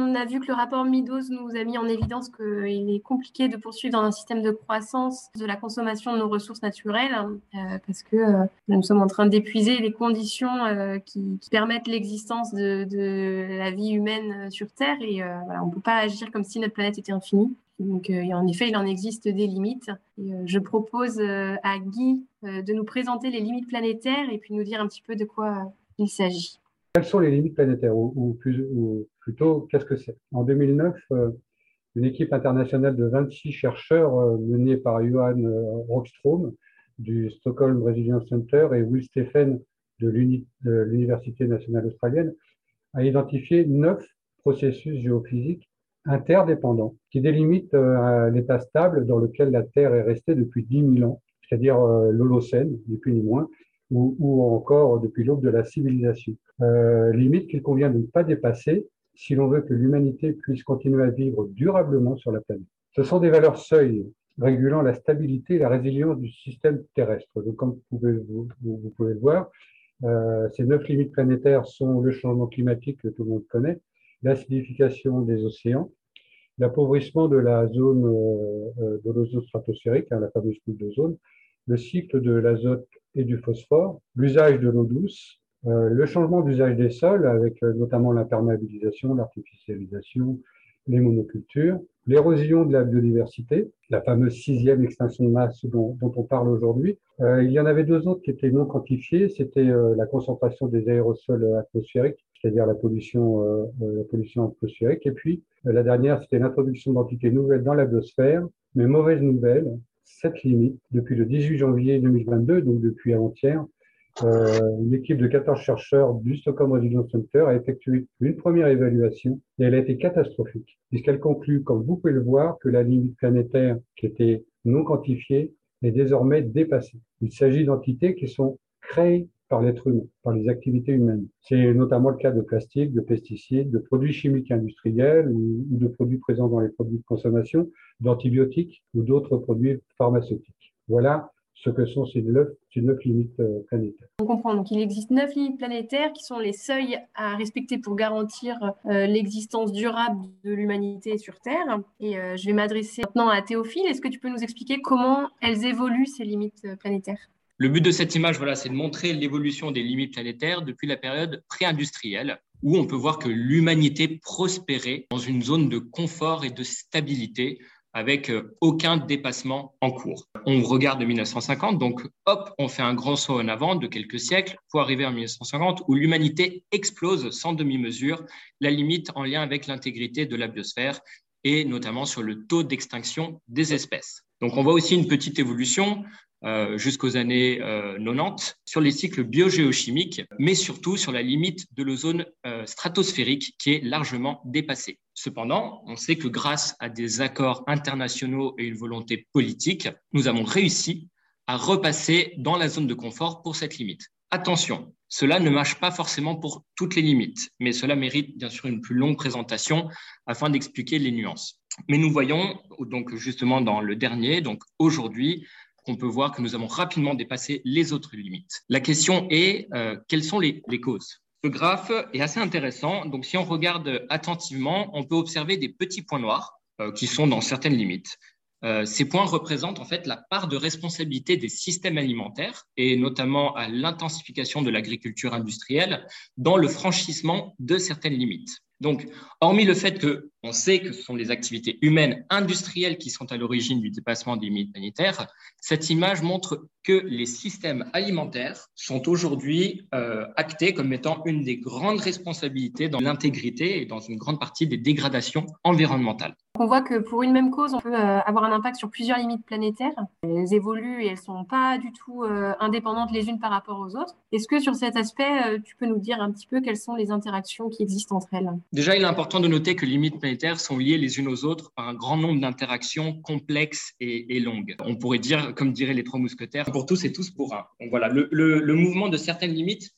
On a vu que le rapport Meadows nous a mis en évidence qu'il est compliqué de poursuivre dans un système de croissance de la consommation de nos ressources naturelles parce que nous sommes en train d'épuiser les conditions qui permettent l'existence de la vie humaine sur Terre et voilà, on ne peut pas agir comme si notre planète était infinie. Donc, en effet, il en existe des limites. Et, je propose à Guy de nous présenter les limites planétaires et puis nous dire un petit peu de quoi il s'agit. Quelles sont les limites planétaires ou plutôt, qu'est-ce que c'est? En 2009, une équipe internationale de 26 chercheurs menée par Johan Rockström du Stockholm Resilience Center et Will Stephen de l'Université nationale australienne a identifié 9 processus géophysiques interdépendants qui délimitent l'état stable dans lequel la Terre est restée depuis 10 000 ans, c'est-à-dire l'Holocène, ni plus ni moins, ou encore depuis l'aube de la civilisation. Limite qu'il convient de ne pas dépasser si l'on veut que l'humanité puisse continuer à vivre durablement sur la planète. Ce sont des valeurs seuils régulant la stabilité et la résilience du système terrestre. Donc, comme vous pouvez le voir, ces 9 limites planétaires sont le changement climatique que tout le monde connaît, l'acidification des océans, l'appauvrissement de la zone de l'ozone stratosphérique, la fameuse couche d'ozone, le cycle de l'azote et du phosphore, l'usage de l'eau douce, le changement d'usage des sols avec notamment l'imperméabilisation, l'artificialisation, les monocultures, l'érosion de la biodiversité, la fameuse 6e extinction de masse dont on parle aujourd'hui. Il y en avait 2 autres qui étaient non quantifiées, c'était la concentration des aérosols atmosphériques, c'est-à-dire la pollution atmosphérique, et puis la dernière, c'était l'introduction d'entités nouvelles dans la biosphère, mais mauvaise nouvelle, cette limite, depuis le 18 janvier 2022, donc depuis avant-hier, une équipe de 14 chercheurs du Stockholm Resilience Center a effectué une première évaluation et elle a été catastrophique, puisqu'elle conclut, comme vous pouvez le voir, que la limite planétaire qui était non quantifiée est désormais dépassée. Il s'agit d'entités qui sont créées par l'être humain, par les activités humaines. C'est notamment le cas de plastique, de pesticides, de produits chimiques industriels ou de produits présents dans les produits de consommation, d'antibiotiques ou d'autres produits pharmaceutiques. Voilà ce que sont ces 9 limites planétaires. On comprend, donc il existe 9 limites planétaires qui sont les seuils à respecter pour garantir l'existence durable de l'humanité sur Terre. Et je vais m'adresser maintenant à Théophile. Est-ce que tu peux nous expliquer comment elles évoluent, ces limites planétaires? Le but de cette image, voilà, c'est de montrer l'évolution des limites planétaires depuis la période pré-industrielle, où on peut voir que l'humanité prospérait dans une zone de confort et de stabilité, avec aucun dépassement en cours. On regarde 1950, donc hop, on fait un grand saut en avant de quelques siècles pour arriver en 1950 où l'humanité explose sans demi-mesure la limite en lien avec l'intégrité de la biosphère et notamment sur le taux d'extinction des espèces. Donc on voit aussi une petite évolution jusqu'aux années 90 sur les cycles biogéochimiques, mais surtout sur la limite de l'ozone stratosphérique qui est largement dépassée. Cependant, on sait que grâce à des accords internationaux et une volonté politique, nous avons réussi à repasser dans la zone de confort pour cette limite. Attention, cela ne marche pas forcément pour toutes les limites, mais cela mérite bien sûr une plus longue présentation afin d'expliquer les nuances. Mais nous voyons donc justement dans le dernier, donc aujourd'hui, qu'on peut voir que nous avons rapidement dépassé les autres limites. La question est, quelles sont les causes ? Ce graphe est assez intéressant. Donc, si on regarde attentivement, on peut observer des petits points noirs qui sont dans certaines limites. Ces points représentent en fait la part de responsabilité des systèmes alimentaires et notamment à l'intensification de l'agriculture industrielle dans le franchissement de certaines limites. Donc, hormis le fait qu'on sait que ce sont les activités humaines industrielles qui sont à l'origine du dépassement des limites planétaires, cette image montre que les systèmes alimentaires sont aujourd'hui actés comme étant une des grandes responsabilités dans l'intégrité et dans une grande partie des dégradations environnementales. On voit que pour une même cause, on peut avoir un impact sur plusieurs limites planétaires. Elles évoluent et elles ne sont pas du tout indépendantes les unes par rapport aux autres. Est-ce que sur cet aspect, tu peux nous dire un petit peu quelles sont les interactions qui existent entre elles ? Déjà, il est important de noter que les limites planétaires sont liées les unes aux autres par un grand nombre d'interactions complexes et longues. On pourrait dire, comme diraient les 3 mousquetaires, pour tous et tous pour un. Donc voilà, le mouvement de certaines limites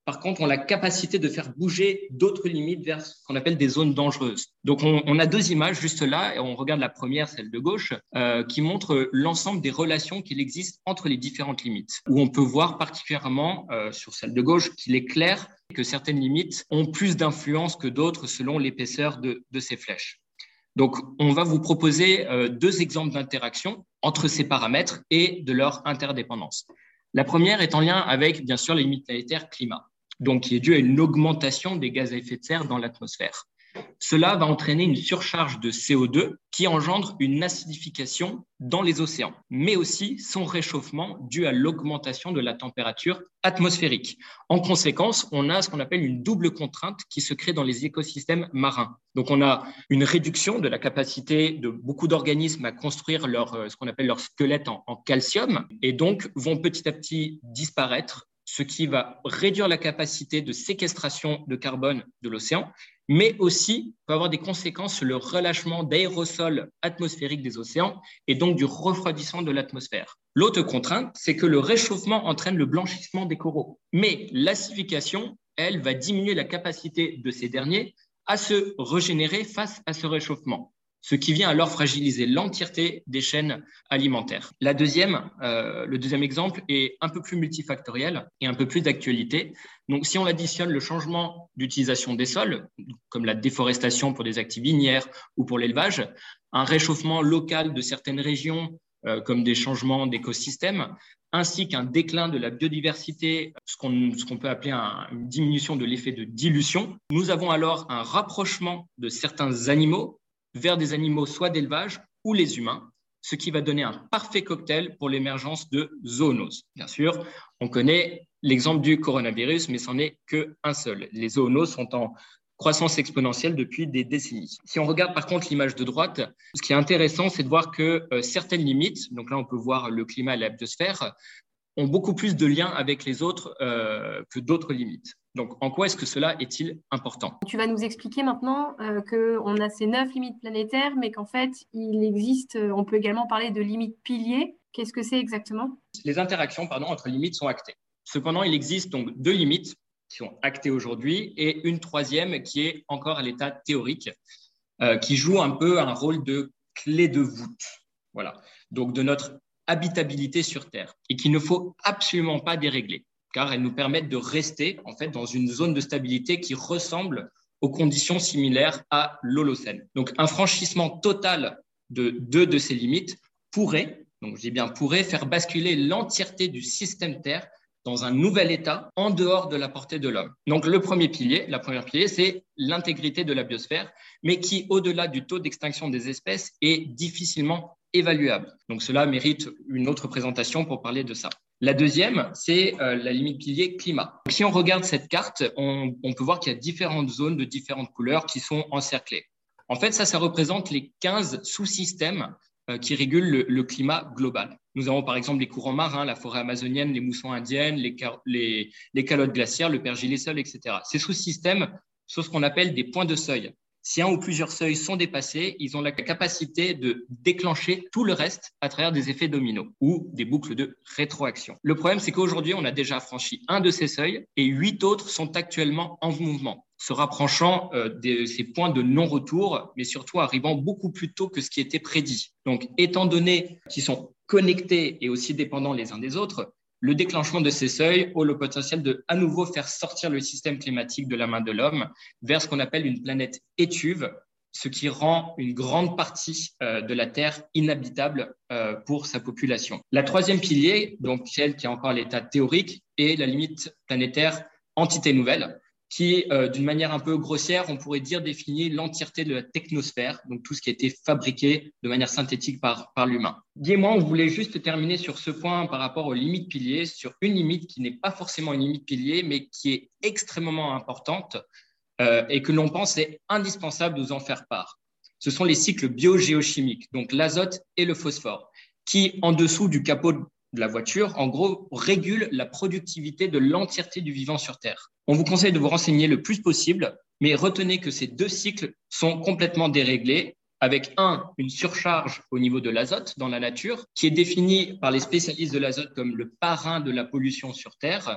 par contre, ont la capacité de faire bouger d'autres limites vers ce qu'on appelle des zones dangereuses. Donc, on a deux images juste là, et on regarde la première, celle de gauche, qui montre l'ensemble des relations qu'il existe entre les différentes limites, où on peut voir particulièrement sur celle de gauche qu'il est clair que certaines limites ont plus d'influence que d'autres selon l'épaisseur de ces flèches. Donc, on va vous proposer deux exemples d'interaction entre ces paramètres et de leur interdépendance. La première est en lien avec, bien sûr, les limites planétaires climat, donc qui est due à une augmentation des gaz à effet de serre dans l'atmosphère. Cela va entraîner une surcharge de CO2 qui engendre une acidification dans les océans, mais aussi son réchauffement dû à l'augmentation de la température atmosphérique. En conséquence, on a ce qu'on appelle une double contrainte qui se crée dans les écosystèmes marins. Donc, on a une réduction de la capacité de beaucoup d'organismes à construire ce qu'on appelle leur squelette en calcium, et donc vont petit à petit disparaître, ce qui va réduire la capacité de séquestration de carbone de l'océan, mais aussi peut avoir des conséquences sur le relâchement d'aérosols atmosphériques des océans et donc du refroidissement de l'atmosphère. L'autre contrainte, c'est que le réchauffement entraîne le blanchissement des coraux. Mais l'acidification, elle, va diminuer la capacité de ces derniers à se régénérer face à ce réchauffement, ce qui vient alors fragiliser l'entièreté des chaînes alimentaires. Le deuxième exemple est un peu plus multifactoriel et un peu plus d'actualité. Donc, si on additionne le changement d'utilisation des sols, comme la déforestation pour des activités minières ou pour l'élevage, un réchauffement local de certaines régions, comme des changements d'écosystèmes, ainsi qu'un déclin de la biodiversité, ce qu'on peut appeler une diminution de l'effet de dilution, nous avons alors un rapprochement de certains animaux vers des animaux soit d'élevage ou les humains, ce qui va donner un parfait cocktail pour l'émergence de zoonoses. Bien sûr, on connaît l'exemple du coronavirus, mais c'en est qu'un seul. Les zoonoses sont en croissance exponentielle depuis des décennies. Si on regarde par contre l'image de droite, ce qui est intéressant, c'est de voir que certaines limites, donc là on peut voir le climat et la biosphère, ont beaucoup plus de liens avec les autres que d'autres limites. Donc, en quoi est-ce que cela est-il important? Tu vas nous expliquer maintenant qu'on a ces 9 limites planétaires, mais qu'en fait, il existe, on peut également parler de limites piliers. Qu'est-ce que c'est exactement? Les interactions entre limites sont actées. Cependant, il existe donc deux limites qui sont actées aujourd'hui et une troisième qui est encore à l'état théorique, qui joue un peu un rôle de clé de voûte. Voilà. Donc, de notre habitabilité sur Terre et qu'il ne faut absolument pas dérégler, car elles nous permettent de rester en fait dans une zone de stabilité qui ressemble aux conditions similaires à l'Holocène. Donc, un franchissement total de deux de ces limites pourrait, donc je dis bien pourrait, faire basculer l'entièreté du système Terre dans un nouvel état en dehors de la portée de l'homme. Donc, la première pilier, c'est l'intégrité de la biosphère, mais qui, au-delà du taux d'extinction des espèces, est difficilement évaluable. Donc, cela mérite une autre présentation pour parler de ça. La deuxième, c'est la limite pilier climat. Si on regarde cette carte, on peut voir qu'il y a différentes zones de différentes couleurs qui sont encerclées. En fait, ça représente les 15 sous-systèmes qui régulent le climat global. Nous avons par exemple les courants marins, la forêt amazonienne, les moussons indiennes, les calottes glaciaires, le pergélisol, etc. Ces sous-systèmes sont ce qu'on appelle des points de seuil. Si un ou plusieurs seuils sont dépassés, ils ont la capacité de déclencher tout le reste à travers des effets dominos ou des boucles de rétroaction. Le problème, c'est qu'aujourd'hui, on a déjà franchi un de ces seuils et 8 autres sont actuellement en mouvement, se rapprochant de ces points de non-retour, mais surtout arrivant beaucoup plus tôt que ce qui était prédit. Donc, étant donné qu'ils sont connectés et aussi dépendants les uns des autres, le déclenchement de ces seuils a le potentiel de à nouveau faire sortir le système climatique de la main de l'homme vers ce qu'on appelle une planète étuve, ce qui rend une grande partie de la Terre inhabitable pour sa population. La troisième pilier, donc celle qui est encore à l'état théorique, est la limite planétaire entité nouvelle, qui, d'une manière un peu grossière, on pourrait dire définit l'entièreté de la technosphère, donc tout ce qui a été fabriqué de manière synthétique par l'humain. Guy et moi, on voulait juste terminer sur ce point par rapport aux limites piliers, sur une limite qui n'est pas forcément une limite pilier, mais qui est extrêmement importante et que l'on pense est indispensable de nous en faire part. Ce sont les cycles biogéochimiques, donc l'azote et le phosphore, qui, en dessous du capot de la voiture, en gros, régulent la productivité de l'entièreté du vivant sur Terre. On vous conseille de vous renseigner le plus possible, mais retenez que ces deux cycles sont complètement déréglés, avec une surcharge au niveau de l'azote dans la nature, qui est définie par les spécialistes de l'azote comme le parrain de la pollution sur Terre,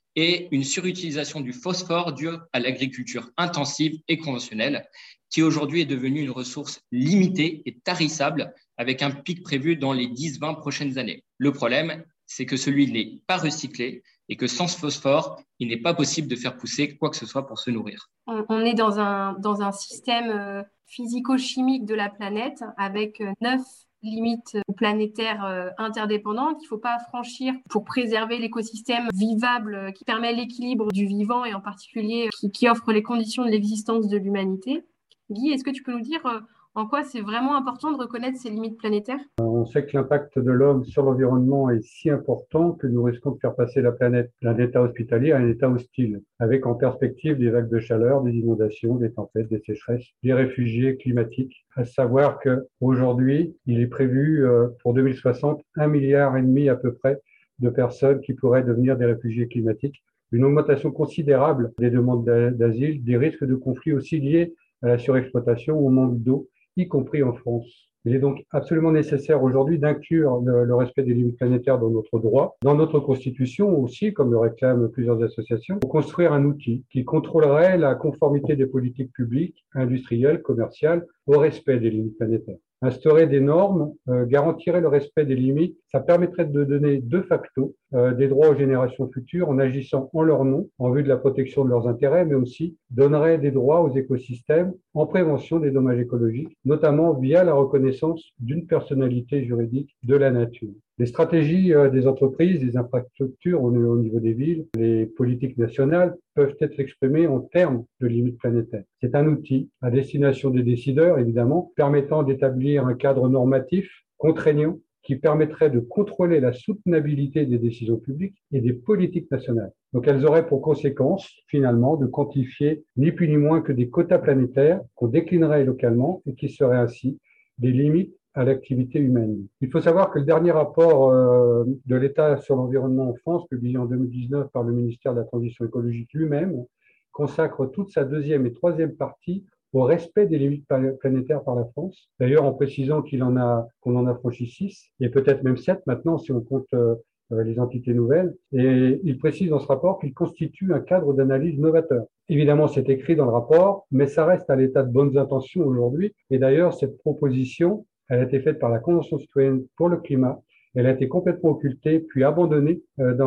et une surutilisation du phosphore due à l'agriculture intensive et conventionnelle, qui aujourd'hui est devenue une ressource limitée et tarissable avec un pic prévu dans les 10-20 prochaines années. Le problème, c'est que celui n'est pas recyclé et que sans ce phosphore, il n'est pas possible de faire pousser quoi que ce soit pour se nourrir. On est dans un système physico-chimique de la planète avec 9 limites planétaires interdépendantes qu'il ne faut pas franchir pour préserver l'écosystème vivable qui permet l'équilibre du vivant et en particulier qui offre les conditions de l'existence de l'humanité. Guy, est-ce que tu peux nous dire en quoi c'est vraiment important de reconnaître ces limites planétaires? On sait que l'impact de l'homme sur l'environnement est si important que nous risquons de faire passer la planète d'un état hospitalier à un état hostile, avec en perspective des vagues de chaleur, des inondations, des tempêtes, des sécheresses, des réfugiés climatiques. À savoir qu'aujourd'hui, il est prévu pour 2060 1,5 milliard à peu près de personnes qui pourraient devenir des réfugiés climatiques. Une augmentation considérable des demandes d'asile, des risques de conflits aussi liés à la surexploitation, au manque d'eau, y compris en France. Il est donc absolument nécessaire aujourd'hui d'inclure le respect des limites planétaires dans notre droit, dans notre constitution aussi, comme le réclament plusieurs associations, pour construire un outil qui contrôlerait la conformité des politiques publiques, industrielles, commerciales, au respect des limites planétaires. Instaurer des normes garantirait le respect des limites. Ça permettrait de donner de facto des droits aux générations futures en agissant en leur nom, en vue de la protection de leurs intérêts, mais aussi donnerait des droits aux écosystèmes en prévention des dommages écologiques, notamment via la reconnaissance d'une personnalité juridique de la nature. Les stratégies des entreprises, des infrastructures au niveau des villes, les politiques nationales peuvent être exprimées en termes de limites planétaires. C'est un outil à destination des décideurs, évidemment, permettant d'établir un cadre normatif contraignant qui permettrait de contrôler la soutenabilité des décisions publiques et des politiques nationales. Donc elles auraient pour conséquence, finalement, de quantifier ni plus ni moins que des quotas planétaires qu'on déclinerait localement et qui seraient ainsi des limites à l'activité humaine. Il faut savoir que le dernier rapport de l'État sur l'environnement en France, publié en 2019 par le ministère de la Transition écologique lui-même, consacre toute sa deuxième et troisième partie au respect des limites planétaires par la France. D'ailleurs, en précisant qu'on en a franchi 6, et peut-être même 7 maintenant si on compte les entités nouvelles. Et il précise dans ce rapport qu'il constitue un cadre d'analyse novateur. Évidemment, c'est écrit dans le rapport, mais ça reste à l'état de bonnes intentions aujourd'hui. Et d'ailleurs, cette proposition, elle a été faite par la Convention citoyenne pour le climat. Elle a été complètement occultée, puis abandonnée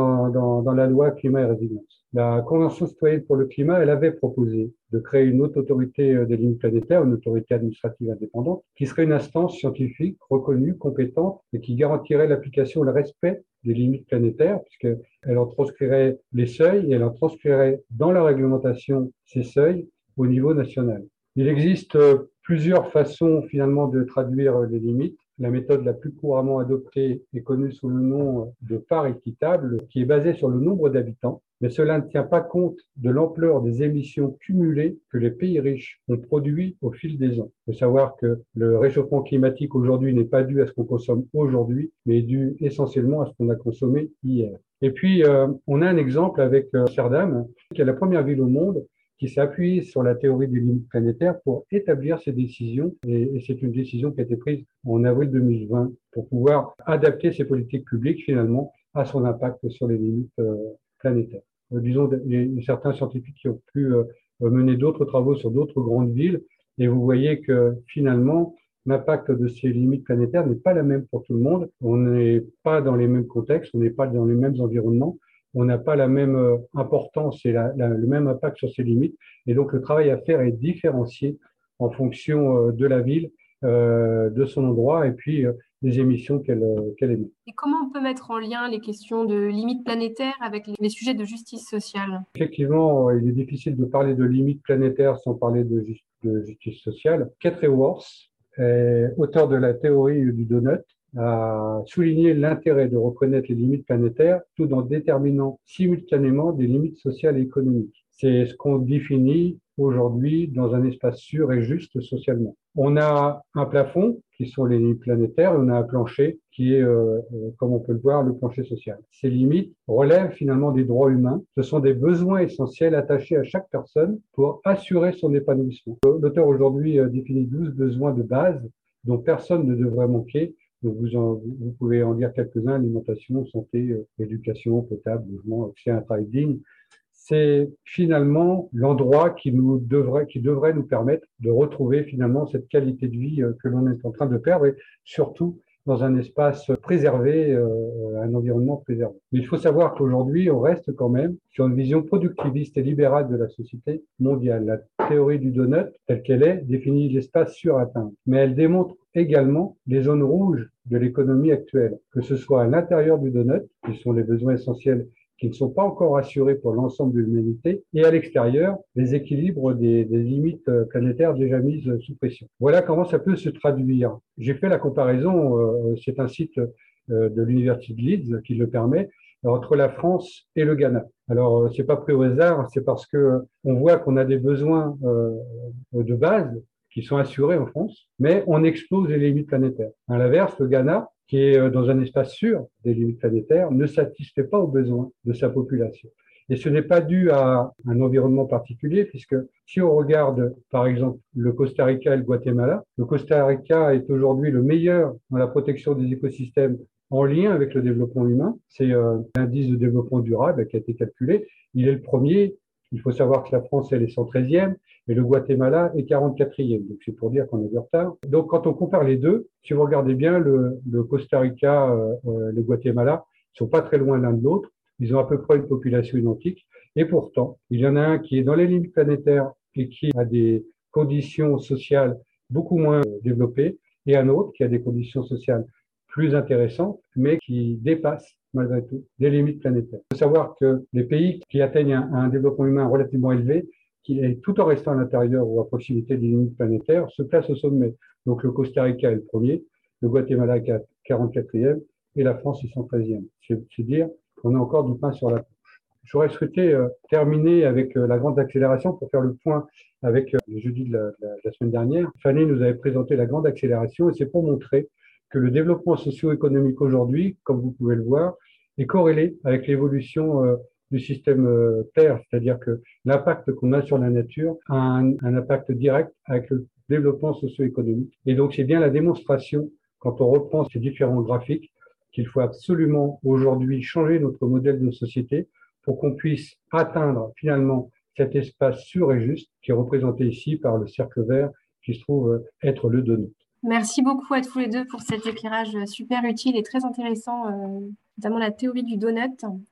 dans la loi climat et résilience. La Convention citoyenne pour le climat, elle avait proposé de créer une haute autorité des limites planétaires, une autorité administrative indépendante, qui serait une instance scientifique reconnue, compétente, et qui garantirait l'application et le respect des limites planétaires, puisqu'elle en transcrirait les seuils et elle en transcrirait dans la réglementation ces seuils au niveau national. Il existe plusieurs façons finalement de traduire les limites. La méthode la plus couramment adoptée est connue sous le nom de part équitable, qui est basée sur le nombre d'habitants, mais cela ne tient pas compte de l'ampleur des émissions cumulées que les pays riches ont produit au fil des ans. Il faut savoir que le réchauffement climatique aujourd'hui n'est pas dû à ce qu'on consomme aujourd'hui, mais est dû essentiellement à ce qu'on a consommé hier. Et puis, on a un exemple avec Amsterdam, qui est la première ville au monde qui s'est appuyée sur la théorie des limites planétaires pour établir ces décisions. Et c'est une décision qui a été prise en avril 2020 pour pouvoir adapter ses politiques publiques finalement à son impact sur les limites planétaires. Disons, il y a certains scientifiques qui ont pu mener d'autres travaux sur d'autres grandes villes et vous voyez que finalement, l'impact de ces limites planétaires n'est pas la même pour tout le monde. On n'est pas dans les mêmes contextes, on n'est pas dans les mêmes environnements. On n'a pas la même importance et le même impact sur ces limites. Et donc, le travail à faire est différencié en fonction de la ville, de son endroit et puis des émissions qu'elle émet. Et comment on peut mettre en lien les questions de limites planétaires avec les sujets de justice sociale? Effectivement, il est difficile de parler de limites planétaires sans parler de justice sociale. Kate Raworth, auteur de la théorie du donut, a souligné l'intérêt de reconnaître les limites planétaires tout en déterminant simultanément des limites sociales et économiques. C'est ce qu'on définit aujourd'hui dans un espace sûr et juste socialement. On a un plafond, qui sont les limites planétaires, et on a un plancher, qui est, comme on peut le voir, le plancher social. Ces limites relèvent finalement des droits humains. Ce sont des besoins essentiels attachés à chaque personne pour assurer son épanouissement. L'auteur aujourd'hui définit 12 besoins de base dont personne ne devrait manquer, Donc vous pouvez en dire quelques-uns: alimentation, santé, éducation, potable, logement, accès à un travail digne. C'est finalement l'endroit qui devrait nous permettre de retrouver finalement cette qualité de vie que l'on est en train de perdre, et surtout dans un espace préservé, un environnement préservé. Mais il faut savoir qu'aujourd'hui, on reste quand même sur une vision productiviste et libérale de la société mondiale. La théorie du donut, telle qu'elle est, définit l'espace suratteint, mais elle démontre également les zones rouges de l'économie actuelle, que ce soit à l'intérieur du donut, qui sont les besoins essentiels qui ne sont pas encore assurés pour l'ensemble de l'humanité, et à l'extérieur, les équilibres des limites planétaires déjà mises sous pression. Voilà comment ça peut se traduire. J'ai fait la comparaison, c'est un site de l'université de Leeds qui le permet, entre la France et le Ghana. Alors, c'est pas pris au hasard, c'est parce que on voit qu'on a des besoins de base qui sont assurés en France, mais on explose les limites planétaires. À l'inverse, le Ghana, qui est dans un espace sûr des limites planétaires, ne satisfait pas aux besoins de sa population. Et ce n'est pas dû à un environnement particulier, puisque si on regarde, par exemple, le Costa Rica et le Guatemala, le Costa Rica est aujourd'hui le meilleur dans la protection des écosystèmes en lien avec le développement humain. C'est l'indice de développement durable qui a été calculé. Il est le premier. Il faut savoir que la France, elle est 113e et le Guatemala est 44e. Donc, c'est pour dire qu'on a du retard. Donc, quand on compare les deux, si vous regardez bien, le Costa Rica, le Guatemala, ils sont pas très loin l'un de l'autre. Ils ont à peu près une population identique. Et pourtant, il y en a un qui est dans les limites planétaires et qui a des conditions sociales beaucoup moins développées, et un autre qui a des conditions sociales plus intéressantes, mais qui dépassent malgré tout des limites planétaires. Il faut savoir que les pays qui atteignent un développement humain relativement élevé, qui est tout en restant à l'intérieur ou à proximité des limites planétaires, se placent au sommet. Donc le Costa Rica est le premier, le Guatemala est 44e et la France est 113e. C'est dire qu'on a encore du pain sur la planche. J'aurais souhaité terminer avec la grande accélération pour faire le point avec le jeudi de la semaine dernière. Fanny nous avait présenté la grande accélération, et c'est pour montrer que le développement socio-économique aujourd'hui, comme vous pouvez le voir, est corrélé avec l'évolution du système Terre, c'est-à-dire que l'impact qu'on a sur la nature a un impact direct avec le développement socio-économique. Et donc c'est bien la démonstration, quand on reprend ces différents graphiques, qu'il faut absolument aujourd'hui changer notre modèle de société pour qu'on puisse atteindre finalement cet espace sûr et juste qui est représenté ici par le cercle vert qui se trouve être le donut. Merci beaucoup à tous les deux pour cet éclairage super utile et très intéressant, notamment la théorie du donut.